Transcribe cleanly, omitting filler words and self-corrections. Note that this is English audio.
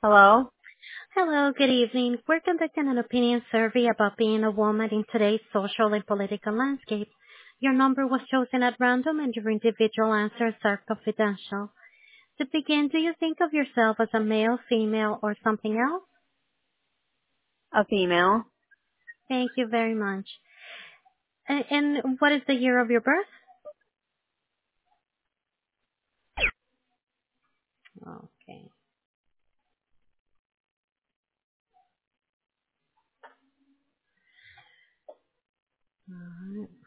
Hello? Hello, good evening. We're conducting an opinion survey about being a woman in today's social and political landscape. Your number was chosen at random and your individual answers are confidential. To begin, do you think of yourself as a male, female, or something else? A female? Thank you very much. And what is the year of your birth? Okay. All right.